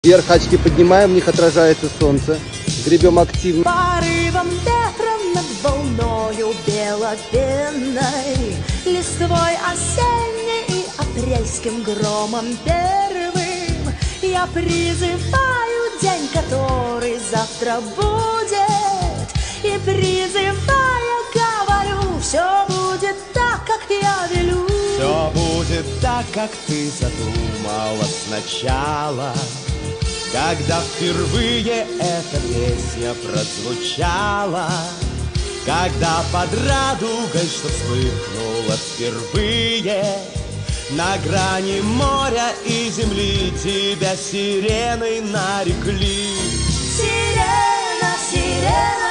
Вверх очки поднимаем, в них отражается солнце. Гребем активно. Порывом ветра над волною белопенной, листвой осенней и апрельским громом первым я призываю день, который завтра будет. И призывая говорю, все будет так, как я велю. Все будет так, как ты задумала сначала, когда впервые эта песня прозвучала, когда под радугой, что вспыхнула впервые, на грани моря и земли тебя сиреной нарекли. Сирена, сирена,